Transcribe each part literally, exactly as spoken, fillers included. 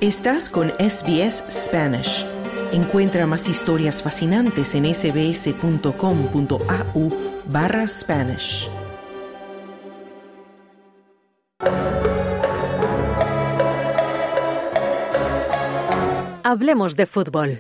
Estás con S B S Spanish. Encuentra más historias fascinantes en sbs.com.au barra Spanish. Hablemos de fútbol.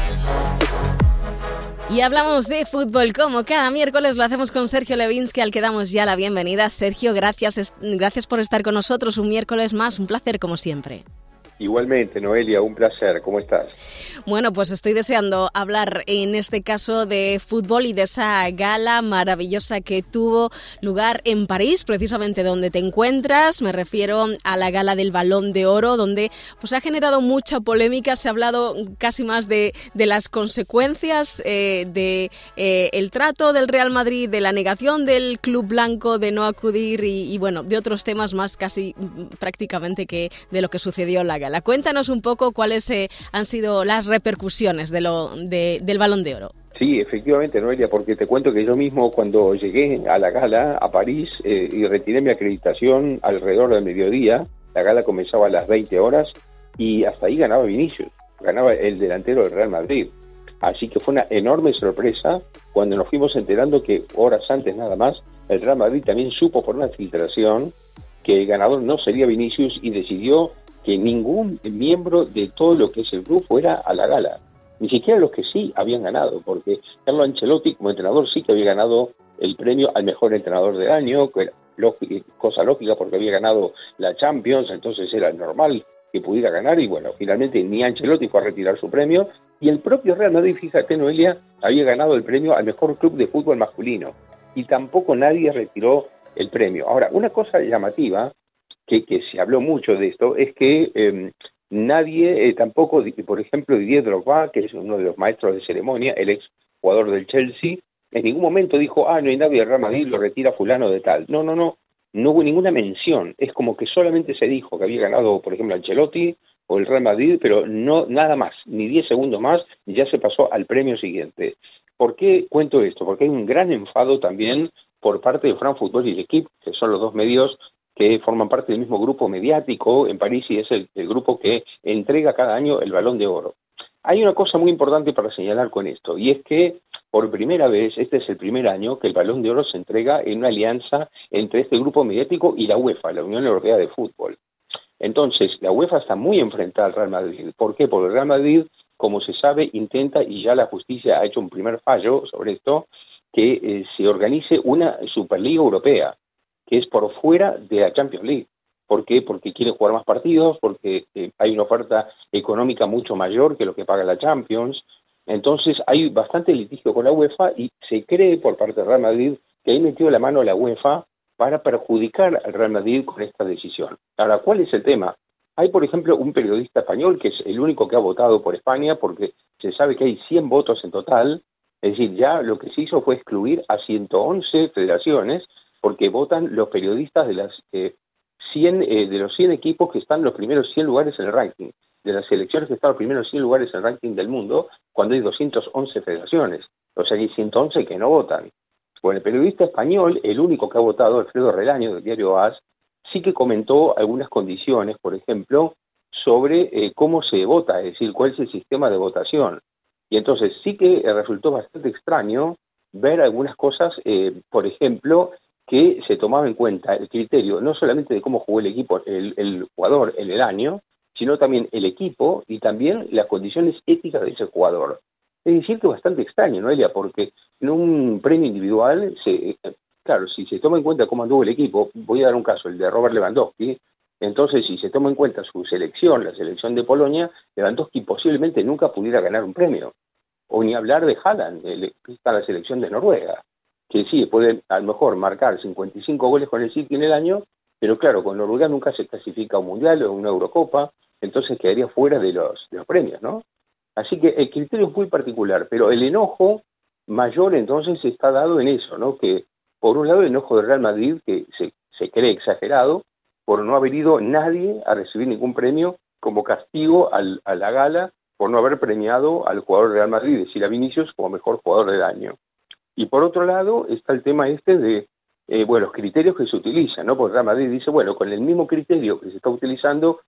Y hablamos de fútbol como cada miércoles, lo hacemos con Sergio Levinsky, al que damos ya la bienvenida. Sergio, gracias, gracias por estar con nosotros un miércoles más, un placer como siempre. Igualmente, Noelia, un placer. ¿Cómo estás? Bueno, pues estoy deseando hablar en este caso de fútbol y de esa gala maravillosa que tuvo lugar en París, precisamente donde te encuentras. Me refiero a la gala del Balón de Oro, donde pues ha generado mucha polémica. Se ha hablado casi más de, de las consecuencias eh, de eh, el trato del Real Madrid, de la negación del Club Blanco de no acudir y, y bueno, de otros temas más casi prácticamente que de lo que sucedió en la gala. Cuéntanos un poco cuáles eh, han sido las repercusiones de lo de, del Balón de Oro. Sí, efectivamente, Noelia, porque te cuento que yo mismo cuando llegué a la gala a París eh, y retiré mi acreditación alrededor del mediodía, la gala comenzaba a las veinte horas y hasta ahí ganaba Vinicius, ganaba el delantero del Real Madrid. Así que fue una enorme sorpresa cuando nos fuimos enterando que horas antes nada más el Real Madrid también supo por una filtración que el ganador no sería Vinicius y decidió que ningún miembro de todo lo que es el grupo fuera a la gala, ni siquiera los que sí habían ganado, porque Carlo Ancelotti como entrenador sí que había ganado el premio al mejor entrenador del año, que era lógica, cosa lógica porque había ganado la Champions, entonces era normal que pudiera ganar, y bueno, finalmente ni Ancelotti fue a retirar su premio, y el propio Real Madrid, fíjate Noelia, había ganado el premio al mejor club de fútbol masculino, y tampoco nadie retiró el premio. Ahora, una cosa llamativa, Que, que se habló mucho de esto, es que eh, nadie, eh, tampoco, por ejemplo, Didier Drogba, que es uno de los maestros de ceremonia, el ex jugador del Chelsea, en ningún momento dijo, ah, no hay nadie de Real Madrid, lo retira fulano de tal. No, no, no, no hubo ninguna mención. Es como que solamente se dijo que había ganado, por ejemplo, Ancelotti o el Real Madrid, pero no nada más, ni diez segundos más, y ya se pasó al premio siguiente. ¿Por qué cuento esto? Porque hay un gran enfado también por parte de France Football y L'Équipe, que son los dos medios que forman parte del mismo grupo mediático en París y es el, el grupo que entrega cada año el Balón de Oro. Hay una cosa muy importante para señalar con esto, y es que por primera vez, este es el primer año que el Balón de Oro se entrega en una alianza entre este grupo mediático y la UEFA, la Unión Europea de Fútbol. Entonces, la UEFA está muy enfrentada al Real Madrid. ¿Por qué? Porque el Real Madrid, como se sabe, intenta, y ya la justicia ha hecho un primer fallo sobre esto, que eh, se organice una Superliga Europea, que es por fuera de la Champions League. ¿Por qué? Porque quiere jugar más partidos, porque eh, hay una oferta económica mucho mayor que lo que paga la Champions. Entonces hay bastante litigio con la UEFA y se cree por parte del Real Madrid que ahí metió la mano la UEFA para perjudicar al Real Madrid con esta decisión. Ahora, ¿cuál es el tema? Hay, por ejemplo, un periodista español que es el único que ha votado por España porque se sabe que hay cien votos en total, es decir, ya lo que se hizo fue excluir a ciento once federaciones porque votan los periodistas de las eh, cien, eh, de los cien equipos que están en los primeros cien lugares en el ranking, de las selecciones que están en los primeros cien lugares en el ranking del mundo, cuando hay doscientas once federaciones, o sea, hay ciento once que no votan. Bueno, el periodista español, el único que ha votado, Alfredo Relaño, del diario A S, sí que comentó algunas condiciones, por ejemplo, sobre eh, cómo se vota, es decir, cuál es el sistema de votación. Y entonces sí que eh, resultó bastante extraño ver algunas cosas, eh, por ejemplo, que se tomaba en cuenta el criterio no solamente de cómo jugó el equipo, el, el jugador en el año, sino también el equipo y también las condiciones éticas de ese jugador. Es decir, que es bastante extraño, Noelia, porque en un premio individual, se, claro, si se toma en cuenta cómo anduvo el equipo, voy a dar un caso, el de Robert Lewandowski, entonces si se toma en cuenta su selección, la selección de Polonia, Lewandowski posiblemente nunca pudiera ganar un premio. O ni hablar de Haaland, que está en la selección de Noruega, que sí, puede a lo mejor marcar cincuenta y cinco goles con el City en el año, pero claro, con Noruega nunca se clasifica a un Mundial o a una Eurocopa, entonces quedaría fuera de los, de los premios, ¿no? Así que el criterio es muy particular, pero el enojo mayor entonces está dado en eso, ¿no? Que por un lado el enojo del Real Madrid, que se, se cree exagerado, por no haber ido nadie a recibir ningún premio como castigo al, a la gala, por no haber premiado al jugador del Real Madrid, es decir, a Vinicius como mejor jugador del año. Y por otro lado está el tema este de, eh, bueno, los criterios que se utilizan, ¿no? Porque Real Madrid dice, bueno, con el mismo criterio que se está utilizando,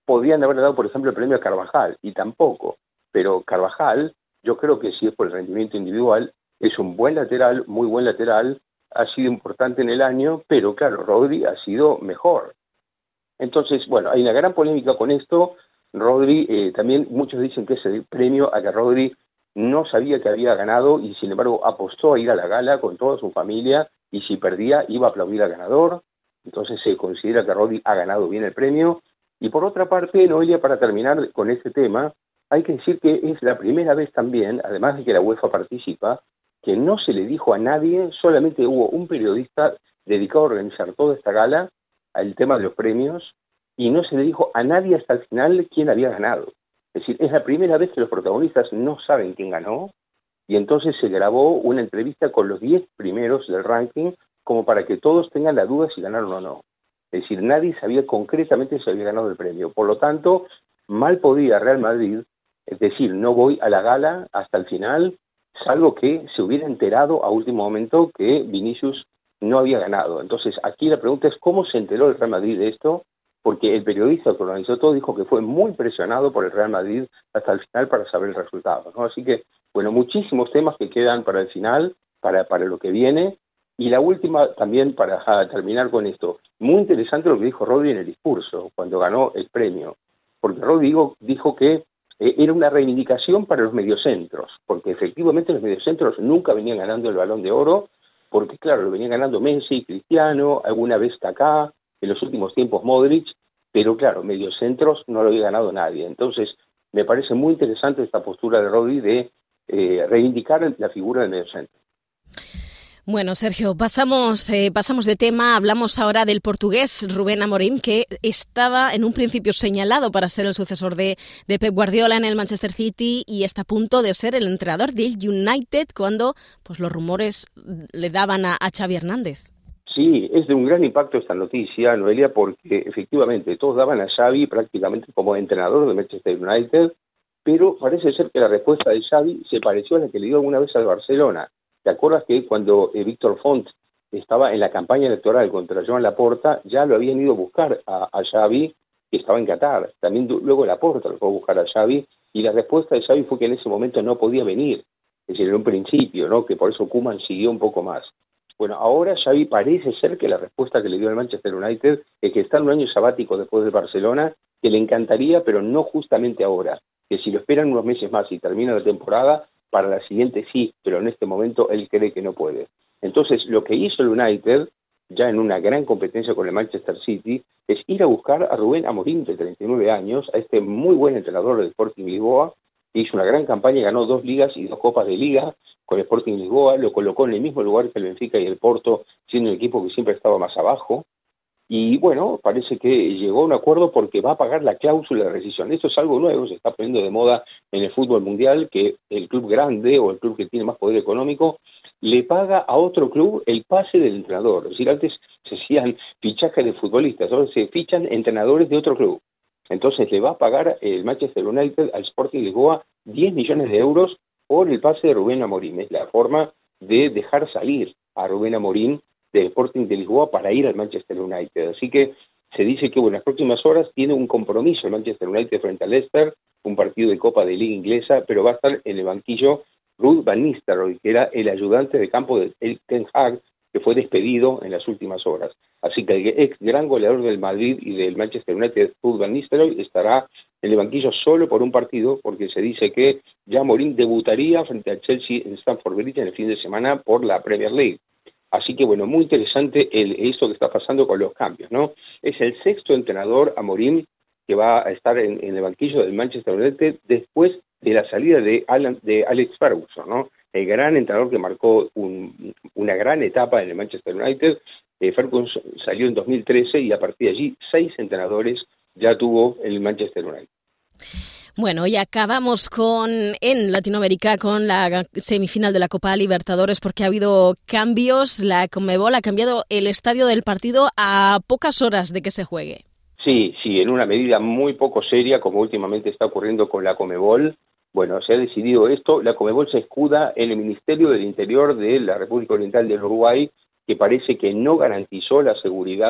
podían haberle dado, por ejemplo, el premio a Carvajal, y tampoco. Pero Carvajal, yo creo que si es por el rendimiento individual, es un buen lateral, muy buen lateral, ha sido importante en el año, pero claro, Rodri ha sido mejor. Entonces, bueno, hay una gran polémica con esto. Rodri, eh, también muchos dicen que es el premio a que Rodri no sabía que había ganado y sin embargo apostó a ir a la gala con toda su familia y si perdía iba a aplaudir al ganador. Entonces se considera que Rodri ha ganado bien el premio. Y por otra parte, Noelia, para terminar con este tema, hay que decir que es la primera vez también, además de que la UEFA participa, que no se le dijo a nadie, solamente hubo un periodista dedicado a organizar toda esta gala, al tema de los premios, y no se le dijo a nadie hasta el final quién había ganado. Es decir, es la primera vez que los protagonistas no saben quién ganó, y entonces se grabó una entrevista con los diez primeros del ranking, como para que todos tengan la duda si ganaron o no. Es decir, nadie sabía concretamente si había ganado el premio. Por lo tanto, mal podía Real Madrid, es decir, no voy a la gala hasta el final, salvo que se hubiera enterado a último momento que Vinicius no había ganado. Entonces, aquí la pregunta es cómo se enteró el Real Madrid de esto, porque el periodista que organizó todo dijo que fue muy presionado por el Real Madrid hasta el final para saber el resultado, ¿no? Así que, bueno, muchísimos temas que quedan para el final, para, para lo que viene. Y la última, también para ja, terminar con esto, muy interesante lo que dijo Rodri en el discurso, cuando ganó el premio, porque Rodri dijo, dijo que eh, era una reivindicación para los mediocentros, porque efectivamente los mediocentros nunca venían ganando el Balón de Oro, porque claro, lo venían ganando Messi, Cristiano, alguna vez Kaká, en los últimos tiempos Modric, pero claro, mediocentros no lo había ganado nadie. Entonces, me parece muy interesante esta postura de Rodri de eh, reivindicar la figura del mediocentro. Bueno, Sergio, pasamos, eh, pasamos de tema, hablamos ahora del portugués Rubén Amorim, que estaba en un principio señalado para ser el sucesor de, de Pep Guardiola en el Manchester City y está a punto de ser el entrenador del United cuando pues los rumores le daban a, a Xavi Hernández. Sí, es de un gran impacto esta noticia, Noelia, porque efectivamente todos daban a Xavi prácticamente como entrenador de Manchester United, pero parece ser que la respuesta de Xavi se pareció a la que le dio alguna vez al Barcelona. ¿Te acuerdas que cuando eh, Víctor Font estaba en la campaña electoral contra Joan Laporta, ya lo habían ido a buscar a, a Xavi, que estaba en Qatar? También luego Laporta lo fue a buscar a Xavi, y la respuesta de Xavi fue que en ese momento no podía venir. Es decir, en un principio, ¿no? Que por eso Koeman siguió un poco más. Bueno, ahora Xavi parece ser que la respuesta que le dio al Manchester United es que está en un año sabático después de Barcelona, que le encantaría, pero no justamente ahora, que si lo esperan unos meses más y termina la temporada, para la siguiente sí, pero en este momento él cree que no puede. Entonces, lo que hizo el United, ya en una gran competencia con el Manchester City, es ir a buscar a Rubén Amorim, de treinta y nueve años, a este muy buen entrenador del Sporting Lisboa, que hizo una gran campaña y ganó dos ligas y dos copas de liga con el Sporting Lisboa, lo colocó en el mismo lugar que el Benfica y el Porto, siendo un equipo que siempre estaba más abajo. Y bueno, parece que llegó a un acuerdo porque va a pagar la cláusula de rescisión. Esto es algo nuevo, se está poniendo de moda en el fútbol mundial, que el club grande o el club que tiene más poder económico le paga a otro club el pase del entrenador. Es decir, antes se hacían fichajes de futbolistas, ahora se fichan entrenadores de otro club. Entonces le va a pagar el Manchester United al Sporting Lisboa diez millones de euros por el pase de Rubén Amorim. Es la forma de dejar salir a Rubén Amorim del Sporting de Lisboa para ir al Manchester United. Así que se dice que bueno, en las próximas horas tiene un compromiso el Manchester United frente al Leicester, un partido de Copa de Liga inglesa, pero va a estar en el banquillo Ruud van Nistelrooy, que era el ayudante de campo de Erik ten Hag, que fue despedido en las últimas horas. Así que el ex gran goleador del Madrid y del Manchester United, Ruud van Nistelrooy, estará en el banquillo solo por un partido, porque se dice que ya Amorim debutaría frente al Chelsea en Stamford Bridge en el fin de semana por la Premier League. Así que, bueno, muy interesante el, esto que está pasando con los cambios, ¿no? Es el sexto entrenador, Amorim, que va a estar en, en el banquillo del Manchester United después de la salida de, Alan, de Alex Ferguson, ¿no? El gran entrenador que marcó un, una gran etapa en el Manchester United. Eh, Ferguson salió en dos mil trece y a partir de allí seis entrenadores ya tuvo el Manchester United. Bueno, y acabamos con en Latinoamérica con la semifinal de la Copa Libertadores porque ha habido cambios. La Conmebol ha cambiado el estadio del partido a pocas horas de que se juegue. Sí, sí, en una medida muy poco seria, como últimamente está ocurriendo con la Conmebol. Bueno, se ha decidido esto. La Conmebol se escuda en el Ministerio del Interior de la República Oriental del Uruguay, que parece que no garantizó la seguridad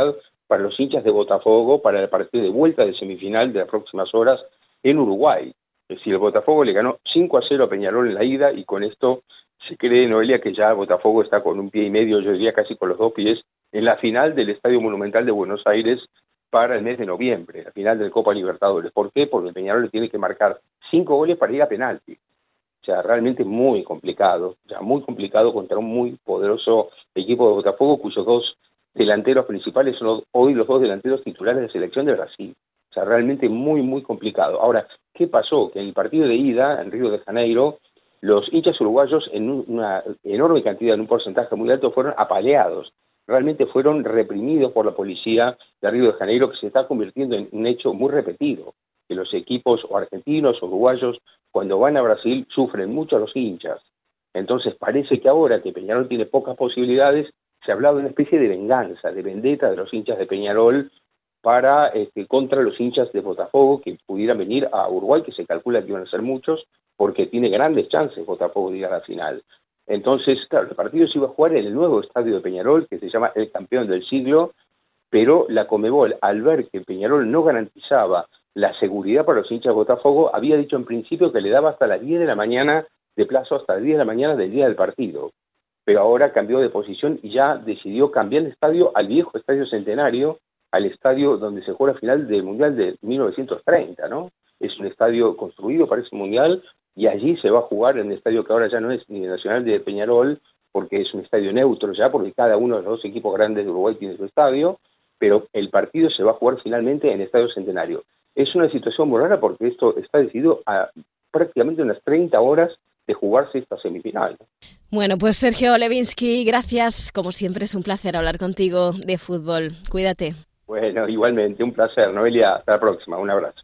para los hinchas de Botafogo para el partido de vuelta de semifinal de las próximas horas en Uruguay. Es decir, el Botafogo le ganó cinco a cero a Peñarol en la ida y con esto se cree, Noelia, que ya Botafogo está con un pie y medio, yo diría casi con los dos pies, en la final del Estadio Monumental de Buenos Aires para el mes de noviembre, la final del Copa Libertadores. ¿Por qué? Porque Peñarol le tiene que marcar cinco goles para ir a penalti. O sea, realmente muy complicado, ya muy complicado contra un muy poderoso equipo de Botafogo, cuyos dos delanteros principales son hoy los dos delanteros titulares de la selección de Brasil. O sea, realmente muy, muy complicado. Ahora, ¿qué pasó? Que en el partido de ida, en Río de Janeiro, los hinchas uruguayos en una enorme cantidad, en un porcentaje muy alto, fueron apaleados. Realmente fueron reprimidos por la policía de Río de Janeiro, que se está convirtiendo en un hecho muy repetido, que los equipos o argentinos o uruguayos, cuando van a Brasil, sufren mucho a los hinchas. Entonces parece que ahora que Peñarol tiene pocas posibilidades, se ha hablado de una especie de venganza, de vendetta de los hinchas de Peñarol para este, contra los hinchas de Botafogo que pudieran venir a Uruguay, que se calcula que iban a ser muchos, porque tiene grandes chances Botafogo de ir a la final. Entonces, claro, el partido se iba a jugar en el nuevo estadio de Peñarol, que se llama el Campeón del Siglo, pero la Conmebol, al ver que Peñarol no garantizaba la seguridad para los hinchas de Botafogo, había dicho en principio que le daba hasta las diez de la mañana, de plazo hasta las diez de la mañana del día del partido. Pero ahora cambió de posición y ya decidió cambiar el estadio al viejo Estadio Centenario, al estadio donde se jugó la final del Mundial de mil novecientos treinta, ¿no? Es un estadio construido para ese Mundial y allí se va a jugar en un estadio que ahora ya no es ni el Nacional de Peñarol, porque es un estadio neutro ya, porque cada uno de los dos equipos grandes de Uruguay tiene su estadio, pero el partido se va a jugar finalmente en el Estadio Centenario. Es una situación muy rara porque esto está decidido a prácticamente unas treinta horas de jugarse esta semifinal. Bueno, pues Sergio Levinsky, gracias. Como siempre es un placer hablar contigo de fútbol. Cuídate. Bueno, igualmente, un placer. Noelia, hasta la próxima. Un abrazo.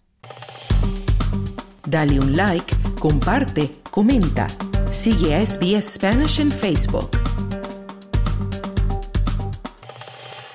Dale un like, comparte, comenta. Sigue a S B S Spanish en Facebook.